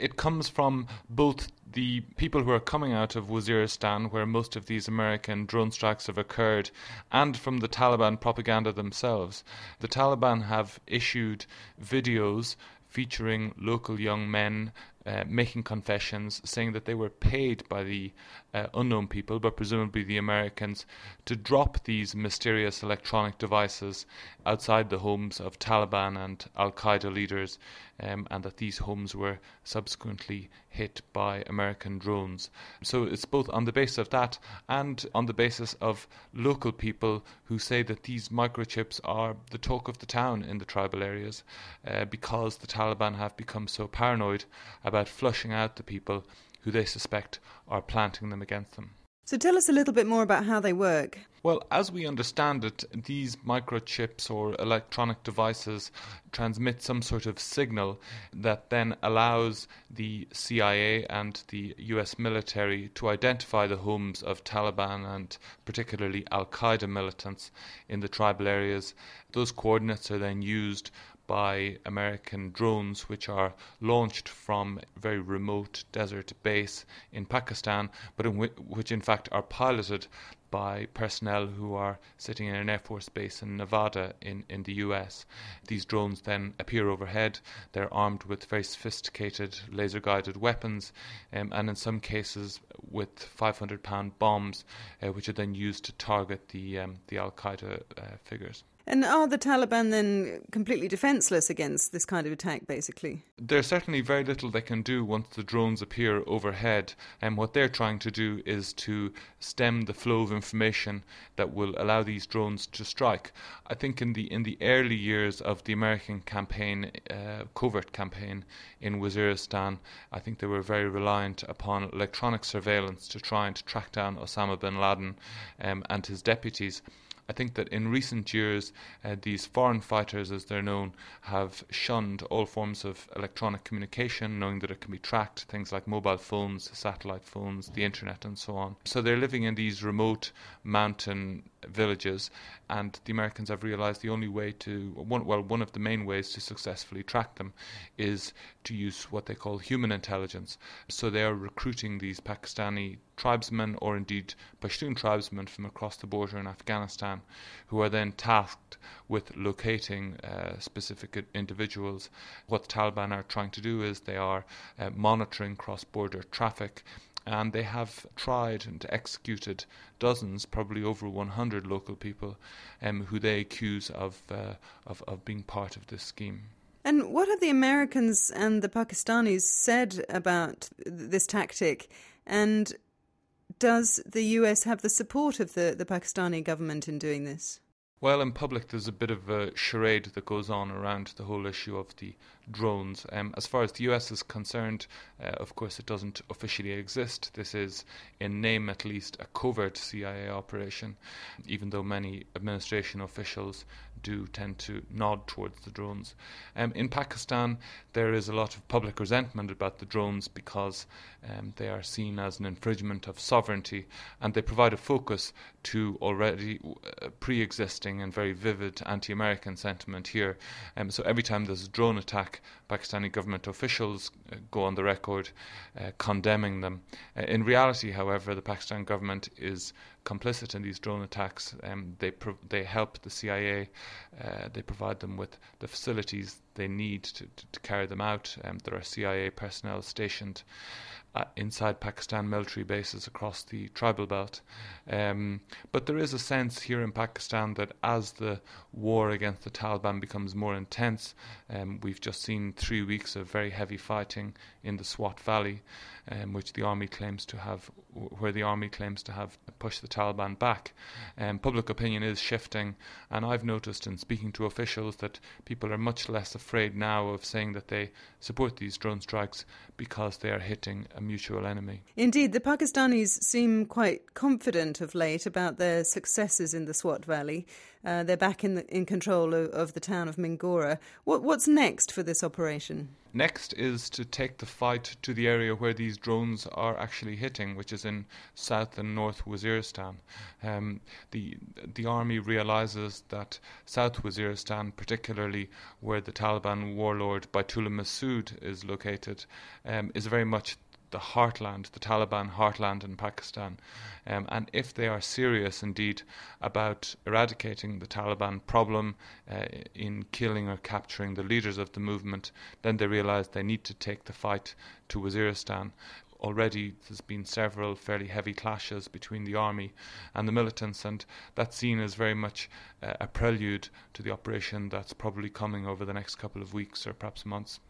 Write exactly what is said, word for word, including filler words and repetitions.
It comes from both the people who are coming out of Waziristan, where most of these American drone strikes have occurred, and from the Taliban propaganda themselves. The Taliban have issued videos featuring local young men uh, making confessions, saying that they were paid by the uh, unknown people, but presumably the Americans, to drop these mysterious electronic devices outside the homes of Taliban and Al-Qaeda leaders, um, and that these homes were subsequently hit by American drones. So it's both on the basis of that and on the basis of local people who say that these microchips are the talk of the town in the tribal areas, uh, because the Taliban have become so paranoid about flushing out the people who they suspect are planting them against them. So tell us a little bit more about how they work. Well, as we understand it, these microchips or electronic devices transmit some sort of signal that then allows the C I A and the U S military to identify the homes of Taliban and particularly Al-Qaeda militants in the tribal areas. Those coordinates are then used by American drones, which are launched from a very remote desert base in Pakistan, but in which, which in fact are piloted by personnel who are sitting in an Air Force base in Nevada in, in the U S. These drones then appear overhead. They're armed with very sophisticated laser-guided weapons, um, and in some cases with five hundred pound bombs, uh, which are then used to target the, um, the Al-Qaeda uh, figures. And are the Taliban then completely defenceless against this kind of attack, basically? There's certainly very little they can do once the drones appear overhead, and what they're trying to do is to stem the flow of information that will allow these drones to strike. I think in the in the early years of the American campaign, uh, covert campaign in Waziristan, I think they were very reliant upon electronic surveillance to try and track down Osama bin Laden um, and his deputies. I think that in recent years, uh, these foreign fighters, as they're known, have shunned all forms of electronic communication, knowing that it can be tracked, things like mobile phones, satellite phones, the internet and so on. So they're living in these remote mountain villages, and the Americans have realized the only way to, one, well, one of the main ways to successfully track them is to use what they call human intelligence. So they are recruiting these Pakistani tribesmen, or indeed Pashtun tribesmen from across the border in Afghanistan, who are then tasked with locating uh, specific individuals. What the Taliban are trying to do is they are uh, monitoring cross-border traffic, and they have tried and executed dozens, probably over one hundred local people um, who they accuse of, uh, of of being part of this scheme. And what have the Americans and the Pakistanis said about this tactic? And does the U S have the support of the, the Pakistani government in doing this? Well, in public there's a bit of a charade that goes on around the whole issue of the drones. Um, as far as the U S is concerned, uh, of course it doesn't officially exist. This is, in name at least, a covert C I A operation, even though many administration officials do tend to nod towards the drones. Um, in Pakistan, there is a lot of public resentment about the drones because um, they are seen as an infringement of sovereignty, and they provide a focus to already uh, pre-existing and very vivid anti-American sentiment here. Um, so every time there's a drone attack, Pakistani government officials uh, go on the record uh, condemning them. Uh, in reality, however, the Pakistan government is complicit in these drone attacks. Um, they pro- they help the C I A. Uh, they provide them with the facilities they need to, to, to carry them out. Um, there are C I A personnel stationed uh, inside Pakistan military bases across the tribal belt. Um, but there is a sense here in Pakistan that as the war against the Taliban becomes more intense, um, we've just seen three weeks of very heavy fighting in the Swat Valley, um, which the army claims to have, where the army claims to have pushed the Taliban back. Um, public opinion is shifting, and I've noticed in speaking to officials that people are much less afraid now of saying that they support these drone strikes because they are hitting a mutual enemy. Indeed, the Pakistanis seem quite confident of late about their successes in the Swat Valley. Uh, they're back in the, in control of, of the town of Mingora. What, what's next for this operation? Next is to take the fight to the area where these drones are actually hitting, which is in South and North Waziristan. Um, the the army realizes that South Waziristan, particularly where the Taliban warlord Baitullah Masood is located, um, is very much the heartland, the Taliban heartland in Pakistan. Um, and if they are serious indeed about eradicating the Taliban problem uh, in killing or capturing the leaders of the movement, then they realize they need to take the fight to Waziristan. Already there's been several fairly heavy clashes between the army and the militants, and that's seen as very much uh, a prelude to the operation that's probably coming over the next couple of weeks or perhaps months.